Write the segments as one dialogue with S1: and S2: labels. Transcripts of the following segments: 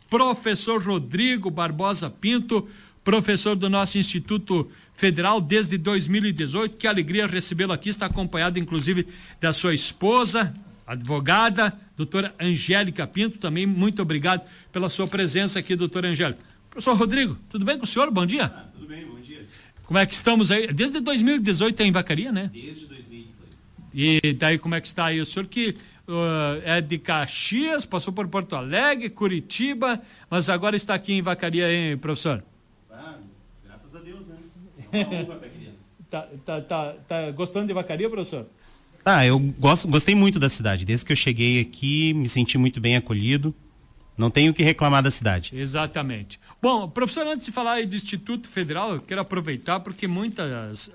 S1: professor Rodrigo Barbosa Pinto, professor do nosso Instituto Federal desde 2018. Que alegria recebê-lo aqui, está acompanhado inclusive da sua esposa, advogada, doutora Angélica Pinto. Também muito obrigado pela sua presença aqui, doutora Angélica. Professor Rodrigo, tudo bem com o senhor? Bom dia.
S2: Tudo bem, bom dia.
S1: Como é que estamos aí? Desde 2018 em Vacaria, né?
S2: Desde 2018.
S1: E daí como é que está aí? O senhor que é de Caxias, passou por Porto Alegre, Curitiba, mas agora está aqui em Vacaria, hein, professor?
S2: Graças a Deus, né? É uma honra, querida.
S1: Tá gostando de Vacaria, professor?
S2: Eu gostei muito da cidade. Desde que eu cheguei aqui, me senti muito bem acolhido. Não tenho o que reclamar da cidade.
S1: Exatamente. Bom, professor, antes de falar aí do Instituto Federal, eu quero aproveitar porque muitas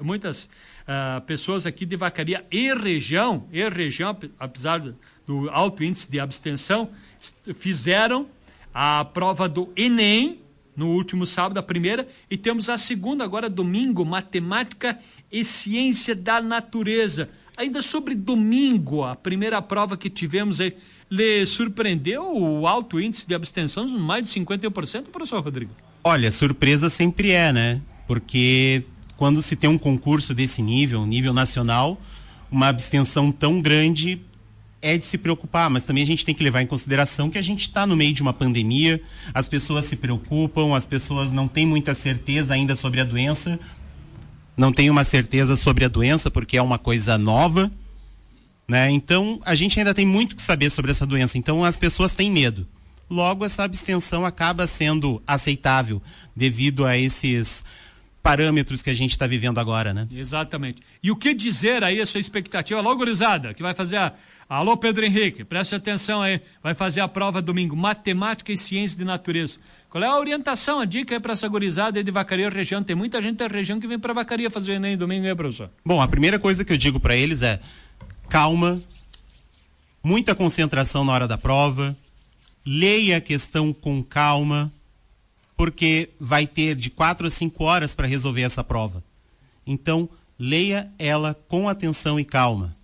S1: pessoas aqui de Vacaria e região, apesar do alto índice de abstenção, fizeram a prova do Enem no último sábado, a primeira, e temos a segunda agora, domingo, Matemática e Ciência da Natureza. Ainda sobre domingo, a primeira prova que tivemos aí, lhe surpreendeu o alto índice de abstenção, mais de 51%, professor Rodrigo?
S2: Olha, surpresa sempre é, né? Porque quando se tem um concurso desse nível nacional, uma abstenção tão grande é de se preocupar, mas também a gente tem que levar em consideração que a gente está no meio de uma pandemia, as pessoas se preocupam, as pessoas não têm muita certeza ainda sobre a doença, não tem uma certeza sobre a doença porque é uma coisa nova, né? Então a gente ainda tem muito que saber sobre essa doença, então as pessoas têm medo. Logo, essa abstenção acaba sendo aceitável devido a esses parâmetros que a gente está vivendo agora, né?
S1: Exatamente. E o que dizer aí, a sua expectativa? Alô, gurizada, que vai fazer Alô, Pedro Henrique, preste atenção aí, vai fazer a prova domingo, Matemática e Ciência de Natureza. Qual é a orientação, a dica aí para essa gurizada aí de Vacaria região? Tem muita gente da região que vem para Vacaria fazer o Enem domingo, hein, professor?
S2: Bom, a primeira coisa que eu digo para eles é calma, muita concentração na hora da prova, leia a questão com calma, porque vai ter de 4 a 5 horas para resolver essa prova. Então, leia ela com atenção e calma.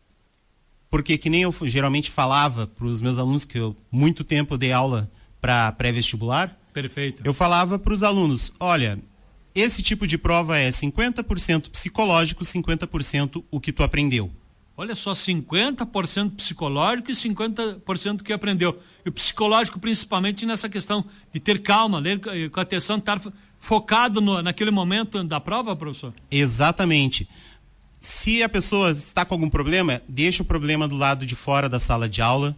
S2: Porque, que nem eu geralmente falava para os meus alunos, que eu muito tempo dei aula para pré-vestibular.
S1: Perfeito.
S2: Eu falava para os alunos, olha, esse tipo de prova é 50% psicológico, 50% o que tu aprendeu.
S1: Olha só, 50% psicológico e 50% que aprendeu. E o psicológico principalmente nessa questão de ter calma, ler com atenção, estar focado naquele momento da prova, professor?
S2: Exatamente. Se a pessoa está com algum problema, deixa o problema do lado de fora da sala de aula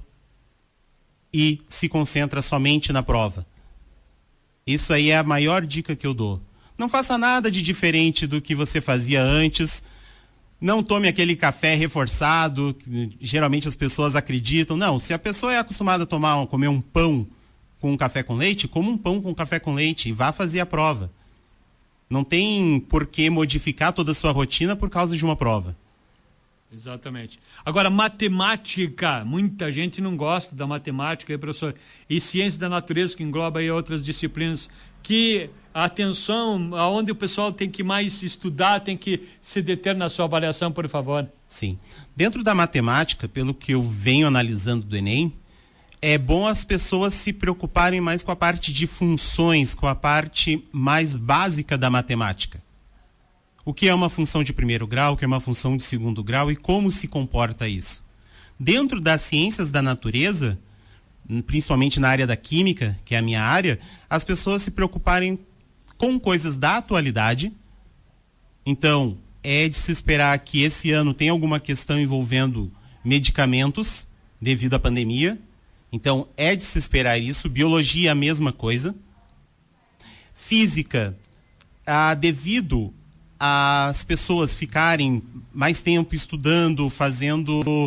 S2: e se concentra somente na prova. Isso aí é a maior dica que eu dou. Não faça nada de diferente do que você fazia antes. Não tome aquele café reforçado, que geralmente as pessoas acreditam. Não, se a pessoa é acostumada a comer um pão com um café com leite, coma um pão com café com leite e vá fazer a prova. Não tem por que modificar toda a sua rotina por causa de uma prova.
S1: Exatamente. Agora, matemática, muita gente não gosta da matemática, professor. E ciência da natureza, que engloba aí outras disciplinas, que a atenção, aonde o pessoal tem que mais estudar, tem que se deter na sua avaliação, por favor.
S2: Sim. Dentro da matemática, pelo que eu venho analisando do Enem, é bom as pessoas se preocuparem mais com a parte de funções, com a parte mais básica da matemática. O que é uma função de primeiro grau, o que é uma função de segundo grau e como se comporta isso. Dentro das ciências da natureza, principalmente na área da química, que é a minha área, as pessoas se preocuparem com coisas da atualidade. Então, é de se esperar que esse ano tenha alguma questão envolvendo medicamentos devido à pandemia. Então, é de se esperar isso. Biologia, a mesma coisa. Física, devido às pessoas ficarem mais tempo estudando, fazendo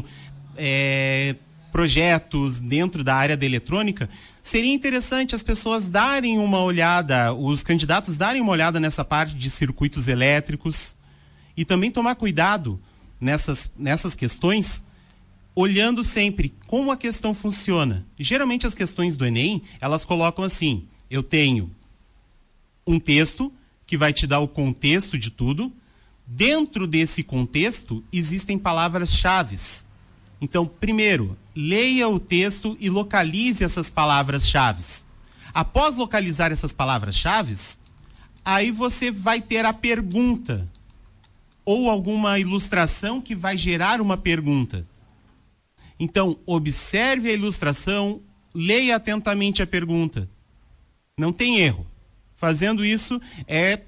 S2: projetos dentro da área da eletrônica, seria interessante as pessoas darem uma olhada, os candidatos darem uma olhada nessa parte de circuitos elétricos e também tomar cuidado nessas questões, olhando sempre como a questão funciona. Geralmente as questões do Enem, elas colocam assim, eu tenho um texto que vai te dar o contexto de tudo. Dentro desse contexto, existem palavras-chave. Então, primeiro, leia o texto e localize essas palavras-chave. Após localizar essas palavras-chave, aí você vai ter a pergunta ou alguma ilustração que vai gerar uma pergunta. Então, observe a ilustração, leia atentamente a pergunta. Não tem erro. Fazendo isso é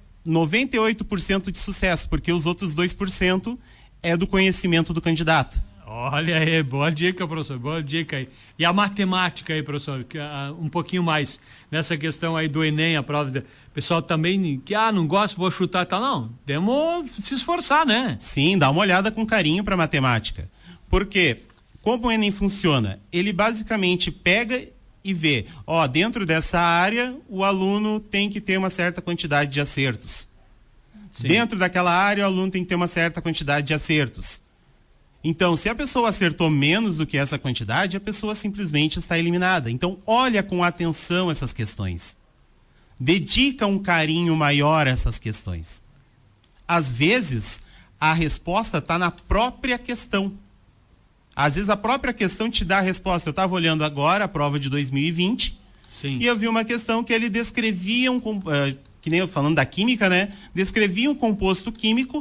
S2: 98% de sucesso, porque os outros 2% é do conhecimento do candidato.
S1: Olha aí, boa dica, professor, boa dica aí. E a matemática aí, professor, um pouquinho mais nessa questão aí do Enem, a prova. Pessoal também que, não gosto, vou chutar e tal. Não, temos se esforçar, né?
S2: Sim, dá uma olhada com carinho para matemática. Porque, como o Enem funciona? Ele basicamente pega e vê, dentro dessa área, o aluno tem que ter uma certa quantidade de acertos. Sim. Dentro daquela área, o aluno tem que ter uma certa quantidade de acertos. Então, se a pessoa acertou menos do que essa quantidade, a pessoa simplesmente está eliminada. Então, olha com atenção essas questões. Dedica um carinho maior a essas questões. Às vezes, a resposta está na própria questão. Às vezes, a própria questão te dá a resposta. Eu estava olhando agora a prova de 2020. Sim. E eu vi uma questão que ele descrevia, que nem eu falando da química, né? Descrevia um composto químico.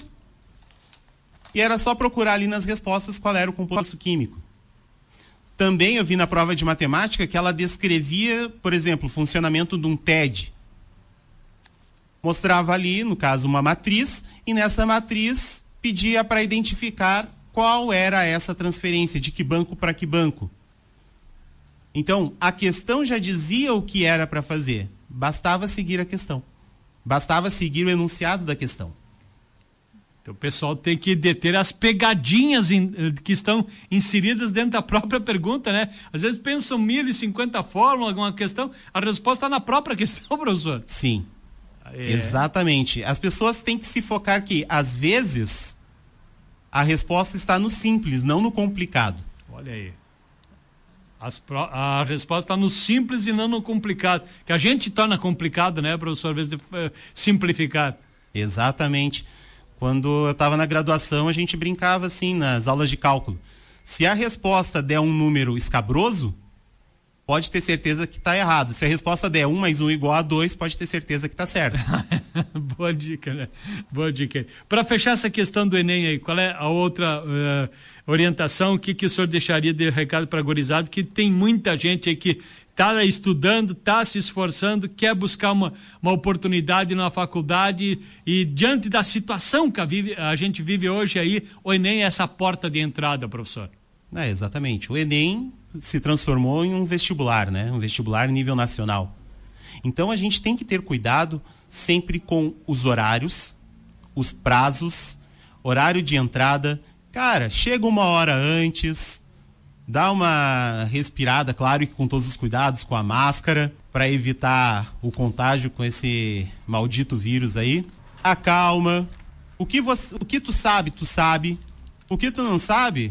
S2: E era só procurar ali nas respostas qual era o composto químico. Também eu vi na prova de matemática que ela descrevia, por exemplo, o funcionamento de um TED. Mostrava ali, no caso, uma matriz, e nessa matriz pedia para identificar qual era essa transferência, de que banco para que banco. Então, a questão já dizia o que era para fazer. Bastava seguir a questão. Bastava seguir o enunciado da questão.
S1: Então, o pessoal tem que deter as pegadinhas que estão inseridas dentro da própria pergunta, né? Às vezes pensam 1050 fórmulas, alguma questão, a resposta está na própria questão, professor.
S2: Sim, exatamente. As pessoas têm que se focar que, às vezes, a resposta está no simples, não no complicado.
S1: Olha aí. A resposta está no simples e não no complicado. Que a gente torna complicado, né, professor, às vezes de simplificar.
S2: Exatamente. Quando eu estava na graduação, a gente brincava assim, nas aulas de cálculo. Se a resposta der um número escabroso, pode ter certeza que está errado. Se a resposta der 1 mais 1 igual a 2, pode ter certeza que está certo.
S1: Boa dica, né? Boa dica. Para fechar essa questão do Enem aí, qual é a outra orientação? O que o senhor deixaria de recado para a gurizada? Que tem muita gente aí que está estudando, está se esforçando, quer buscar uma oportunidade na faculdade e diante da situação que a gente vive hoje aí, o Enem é essa porta de entrada, professor.
S2: Exatamente. O Enem se transformou em um vestibular, né? Um vestibular nível nacional. Então a gente tem que ter cuidado sempre com os horários, os prazos, horário de entrada. Cara, chega 1 hora antes, dá uma respirada, claro que com todos os cuidados, com a máscara, para evitar o contágio com esse maldito vírus aí. Acalma. O que tu sabe, tu sabe. O que tu não sabe,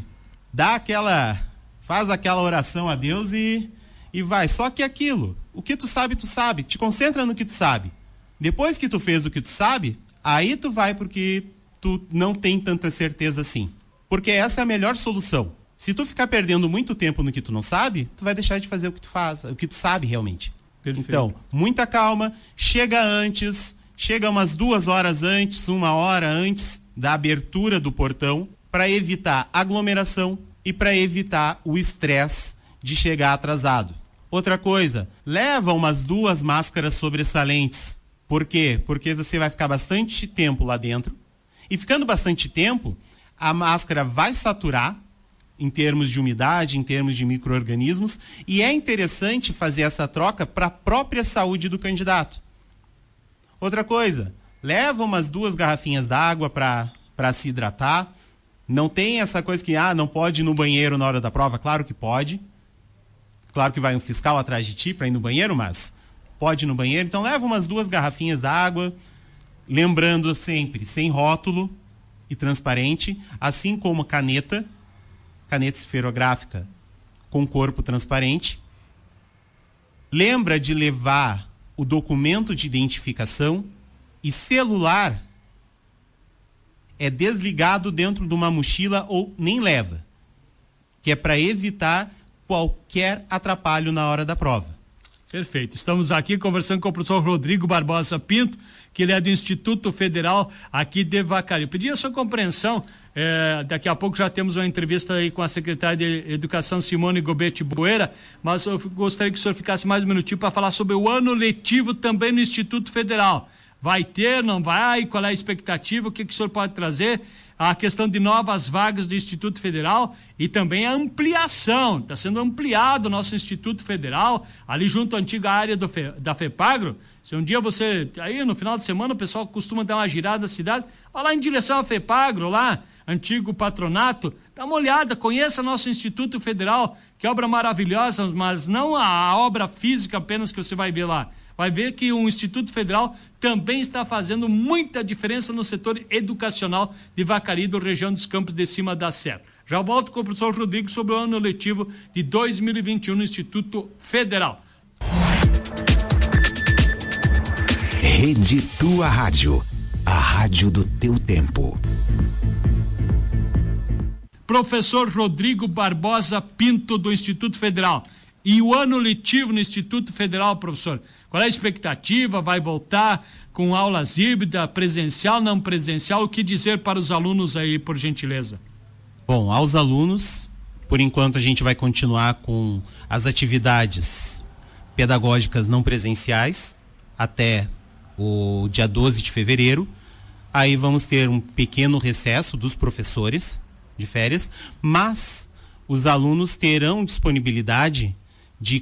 S2: faz aquela oração a Deus e vai. Só que aquilo, o que tu sabe, tu sabe. Te concentra no que tu sabe. Depois que tu fez o que tu sabe, aí tu vai porque tu não tem tanta certeza assim. Porque essa é a melhor solução. Se tu ficar perdendo muito tempo no que tu não sabe, tu vai deixar de fazer o que tu faz, o que tu sabe realmente. Perfeito. Então, muita calma, chega umas 2 horas antes, 1 hora antes da abertura do portão, para evitar aglomeração e para evitar o estresse de chegar atrasado. Outra coisa, leva umas 2 máscaras sobressalentes. Por quê? Porque você vai ficar bastante tempo lá dentro, e ficando bastante tempo, a máscara vai saturar, em termos de umidade, em termos de micro-organismos, e é interessante fazer essa troca para a própria saúde do candidato. Outra coisa, leva umas 2 garrafinhas d'água para se hidratar. Não tem essa coisa que, não pode ir no banheiro na hora da prova. Claro que pode. Claro que vai um fiscal atrás de ti para ir no banheiro, mas pode ir no banheiro. Então leva umas 2 garrafinhas d'água, lembrando sempre, sem rótulo e transparente, assim como caneta esferográfica com corpo transparente. Lembra de levar o documento de identificação e celular é desligado dentro de uma mochila ou nem leva, que é para evitar qualquer atrapalho na hora da prova.
S1: Perfeito. Estamos aqui conversando com o professor Rodrigo Barbosa Pinto, que ele é do Instituto Federal aqui de Vacaria. Pedi a sua compreensão, daqui a pouco já temos uma entrevista aí com a secretária de Educação, Simone Gobetti Boeira, mas eu gostaria que o senhor ficasse mais um minutinho para falar sobre o ano letivo também no Instituto Federal. Vai ter, não vai? Qual é a expectativa? O que o senhor pode trazer? A questão de novas vagas do Instituto Federal e também a ampliação. Está sendo ampliado o nosso Instituto Federal, ali junto à antiga área da FEPAGRO. Se um dia você, aí no final de semana, o pessoal costuma dar uma girada na cidade, vai lá em direção à FEPAGRO, lá, antigo patronato, dá uma olhada, conheça nosso Instituto Federal, que obra maravilhosa, mas não a obra física apenas que você vai ver lá. Vai ver que o Instituto Federal também está fazendo muita diferença no setor educacional de Vacaria, da região dos Campos de Cima da Serra. Já volto com o professor Rodrigo sobre o ano letivo de 2021 no Instituto Federal.
S3: Rede Tua Rádio, a rádio do teu tempo.
S1: Professor Rodrigo Barbosa Pinto, do Instituto Federal. E o ano letivo no Instituto Federal, professor? Qual é a expectativa? Vai voltar com aulas híbridas, presencial, não presencial? O que dizer para os alunos aí, por gentileza?
S2: Bom, aos alunos, por enquanto a gente vai continuar com as atividades pedagógicas não presenciais até o dia 12 de fevereiro. Aí vamos ter um pequeno recesso dos professores de férias, mas os alunos terão disponibilidade de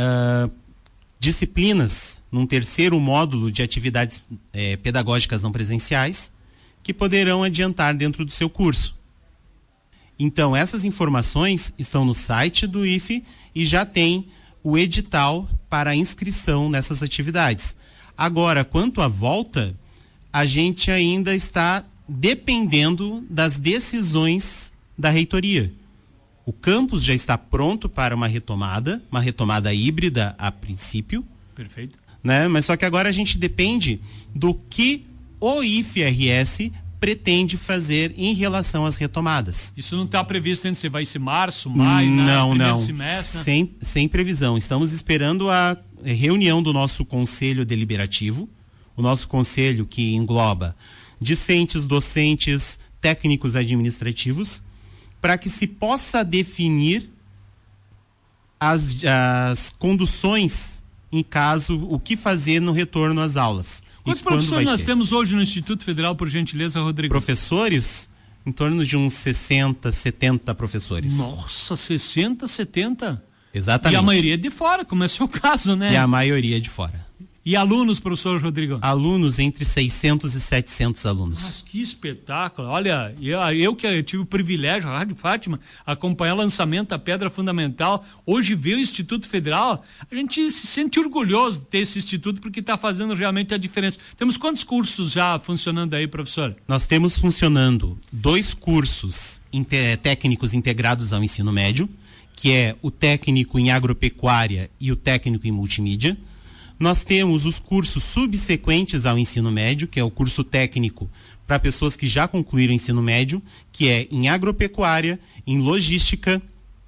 S2: disciplinas num terceiro módulo de atividades pedagógicas não presenciais que poderão adiantar dentro do seu curso. Então, essas informações estão no site do IFE e já tem o edital para inscrição nessas atividades. Agora, quanto à volta, a gente ainda está dependendo das decisões da reitoria. O campus já está pronto para uma retomada híbrida a princípio.
S1: Perfeito.
S2: Né? Mas só que agora a gente depende do que o IFRS pretende fazer em relação às retomadas.
S1: Isso não está previsto ainda, se vai ser março, maio,
S2: não.
S1: semestre?
S2: Sem previsão. Estamos esperando a reunião do nosso conselho deliberativo, o nosso conselho que engloba discentes, docentes, técnicos administrativos, para que se possa definir as conduções em caso, o que fazer no retorno às aulas.
S1: Quantos professores nós temos hoje no Instituto Federal, por gentileza, Rodrigo?
S2: Professores, em torno de uns 60, 70 professores.
S1: Nossa, 60, 70?
S2: Exatamente.
S1: E a maioria de fora, como é o seu caso, né?
S2: E a maioria de fora.
S1: E alunos, professor Rodrigo?
S2: Alunos, entre 600 e 700 alunos.
S1: Mas que espetáculo. Olha, eu que tive o privilégio, a Rádio Fátima, acompanhar o lançamento da Pedra Fundamental, hoje ver o Instituto Federal, a gente se sente orgulhoso de ter esse instituto porque está fazendo realmente a diferença. Temos quantos cursos já funcionando aí, professor?
S2: Nós temos funcionando 2 cursos técnicos integrados ao ensino médio, que é o técnico em agropecuária e o técnico em multimídia. Nós temos os cursos subsequentes ao ensino médio, que é o curso técnico para pessoas que já concluíram o ensino médio, que é em agropecuária, em logística,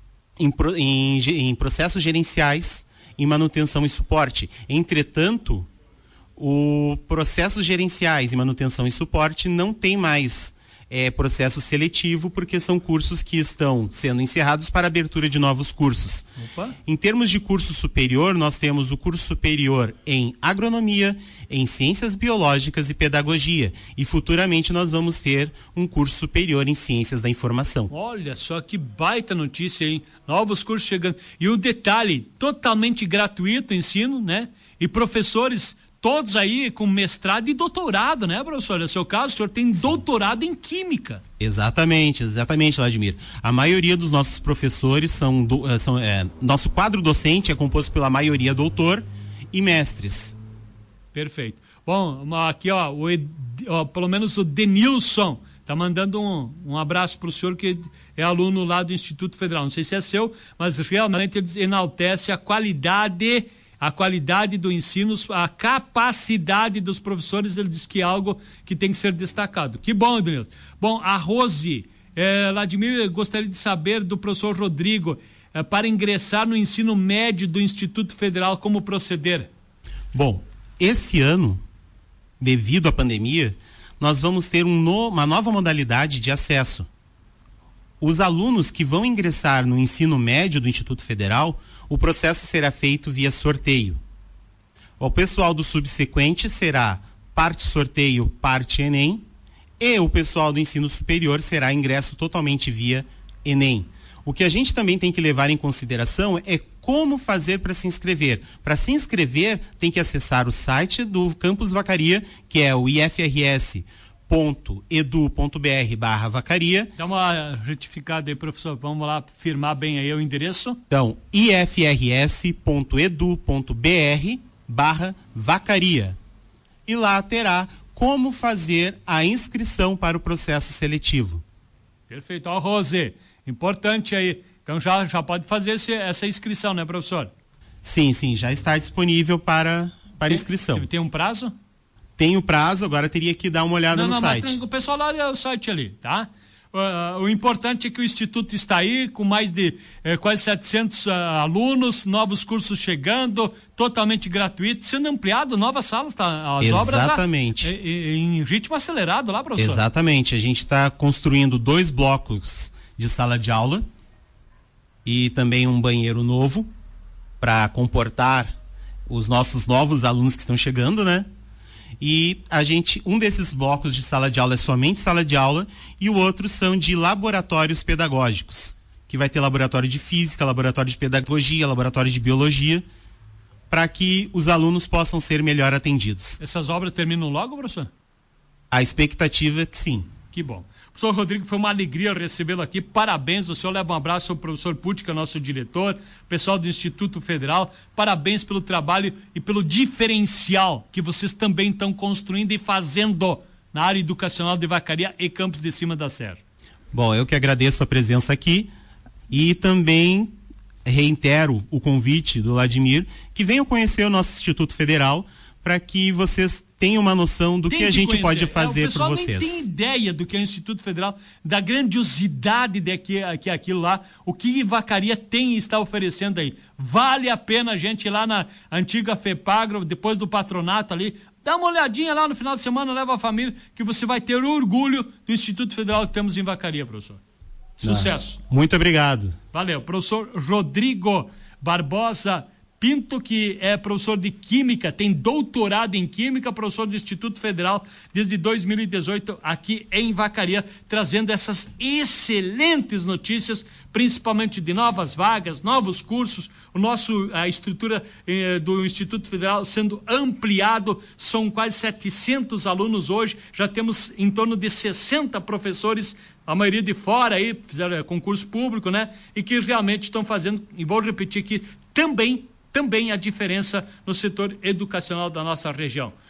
S2: em processos gerenciais, em manutenção e suporte. Entretanto, o processos gerenciais e manutenção e suporte não tem mais processo seletivo, porque são cursos que estão sendo encerrados para abertura de novos cursos.
S1: Opa.
S2: Em termos de curso superior, nós temos o curso superior em agronomia, em ciências biológicas e pedagogia. E futuramente nós vamos ter um curso superior em ciências da informação.
S1: Olha só que baita notícia, hein? Novos cursos chegando. E o detalhe, totalmente gratuito o ensino, né? E professores todos aí com mestrado e doutorado, né, professor? No seu caso, o senhor tem doutorado em Química.
S2: Exatamente, Vladimir. A maioria dos nossos professores nosso quadro docente é composto pela maioria doutor e mestres.
S1: Perfeito. Bom, aqui, pelo menos o Denilson tá mandando um abraço para o senhor, que é aluno lá do Instituto Federal. Não sei se é seu, mas realmente ele enaltece a qualidade do ensino, a capacidade dos professores. Ele diz que é algo que tem que ser destacado. Que bom, Denilson. Bom, a Rose, Vladimir, gostaria de saber do professor Rodrigo, para ingressar no ensino médio do Instituto Federal, como proceder?
S2: Bom, esse ano, devido à pandemia, nós vamos ter uma nova modalidade de acesso. Os alunos que vão ingressar no ensino médio do Instituto Federal, o processo será feito via sorteio. O pessoal do subsequente será parte sorteio, parte Enem, e o pessoal do ensino superior será ingresso totalmente via Enem. O que a gente também tem que levar em consideração é como fazer para se inscrever. Para se inscrever, tem que acessar o site do Campus Vacaria, que é o ifrs.edu.br/vacaria.
S1: Dá uma retificada aí, professor. Vamos lá firmar bem aí o endereço.
S2: Então, ifrs.edu.br/vacaria. E lá terá como fazer a inscrição para o processo seletivo.
S1: Perfeito. Ó, Rose, importante aí. Então já pode fazer essa inscrição, né, professor?
S2: Sim, já está disponível para inscrição.
S1: Tem um prazo?
S2: Tem o prazo, agora teria que dar uma olhada no site.
S1: Mas o pessoal olha o site ali, tá? O importante é que o Instituto está aí com mais de quase 700 alunos, novos cursos chegando, totalmente gratuito, sendo ampliado, novas salas, tá? As
S2: Exatamente.
S1: obras em ritmo acelerado lá, professor.
S2: Exatamente. A gente está construindo 2 blocos de sala de aula e também um banheiro novo para comportar os nossos novos alunos que estão chegando, né? E um desses blocos de sala de aula é somente sala de aula e o outro são de laboratórios pedagógicos, que vai ter laboratório de física, laboratório de pedagogia, laboratório de biologia, para que os alunos possam ser melhor atendidos.
S1: Essas obras terminam logo, professor?
S2: A expectativa é que sim.
S1: Que bom. Professor Rodrigo, foi uma alegria recebê-lo aqui. Parabéns. O senhor leva um abraço ao professor Pucci, que é nosso diretor, pessoal do Instituto Federal. Parabéns pelo trabalho e pelo diferencial que vocês também estão construindo e fazendo na área educacional de Vacaria e Campos de Cima da Serra.
S2: Bom, eu que agradeço a presença aqui e também reitero o convite do Vladimir que venham conhecer o nosso Instituto Federal para que vocês tenham uma noção do que a gente pode fazer por vocês.
S1: O pessoal nem tem ideia do que é o Instituto Federal, da grandiosidade que é aquilo lá, o que Vacaria tem e está oferecendo aí. Vale a pena a gente ir lá na antiga FEPAGRO, depois do patronato ali, dá uma olhadinha lá no final de semana, leva a família, que você vai ter orgulho do Instituto Federal que temos em Vacaria, professor. Sucesso.
S2: Muito obrigado.
S1: Valeu. Professor Rodrigo Barbosa Pinto, que é professor de Química, tem doutorado em Química, professor do Instituto Federal desde 2018 aqui em Vacaria, trazendo essas excelentes notícias, principalmente de novas vagas, novos cursos, a estrutura do Instituto Federal sendo ampliado, são quase 700 alunos hoje, já temos em torno de 60 professores, a maioria de fora aí, fizeram concurso público, né? E que realmente estão fazendo, e vou repetir aqui, também a diferença no setor educacional da nossa região.